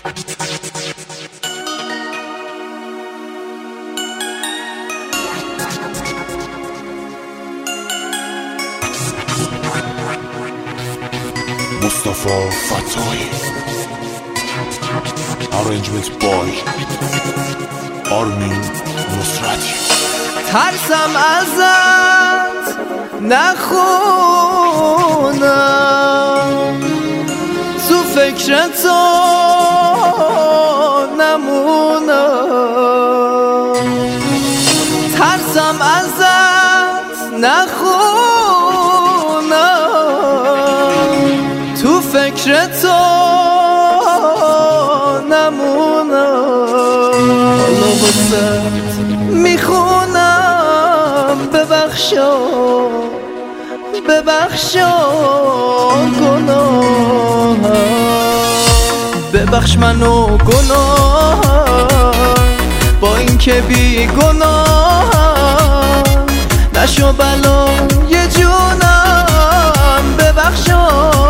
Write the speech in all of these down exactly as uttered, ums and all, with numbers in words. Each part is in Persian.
Mustafa Fatoi. Arrangement boy آرمین نصرتی. ترسم ازت نخونم، تو فکر تو نمونم. ترسم ازت نخونم، تو فکر تو نمونم. حالا واسه میخونم ببخشا ببخشا گناه، ببخش منو گناه، با این که بی گناه نشو بلای جونم. ببخشا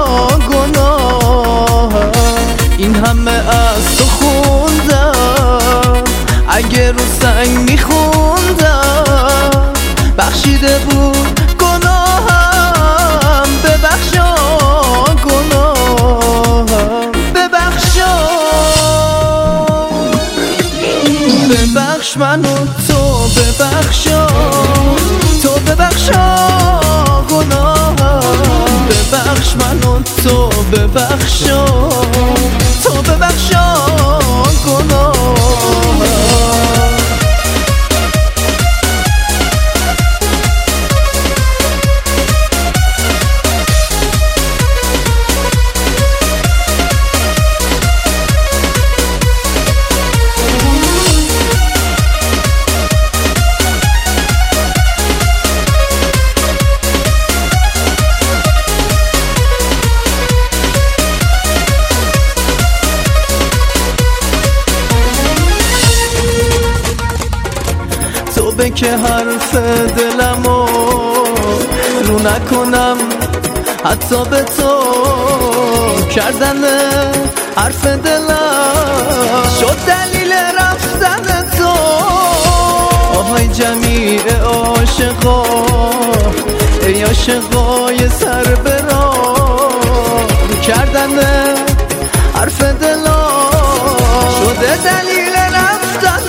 گناه، این همه از تو خوندم، اگه رو سنگ میخوندم بخشیده بود گناهم. ببخشا گناهم، ببخشا، ببخش منو تو، ببخشا تو، ببخشا گناهم. ببخش منو تو، ببخشا تو، ببخشا گناهم. به که حرف دلمو رو نکنم، حتی به تو کردن حرف دلم شد دلیل رفتن تو. آهای جمیع عاشقا، ای عاشقای سر به راه، کردن حرف دلم شده دلیل رفتن.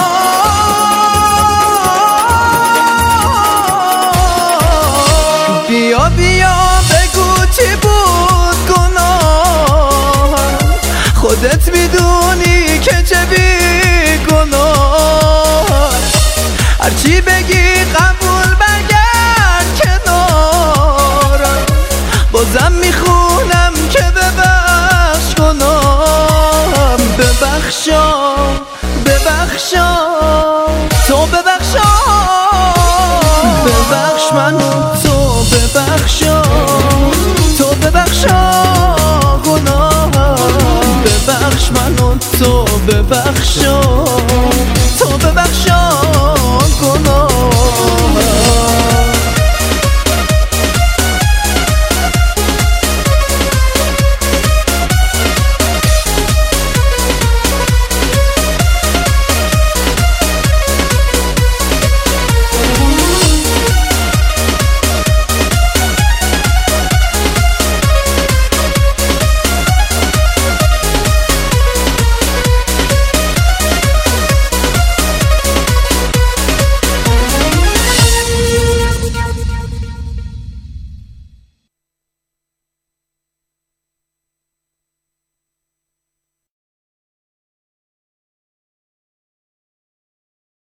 بیا بیا بگو چی بود گناه، خودت میدونی که چه بی گناه. هرچی بگی قبول، برگرد کنارم، بازم میخونم که ببخش گناهم. ببخشا ببخشا تو، ببخشا ببخش منو تو، ببخشا تو، ببخشا گناهم. ببخش منو تو، ببخشا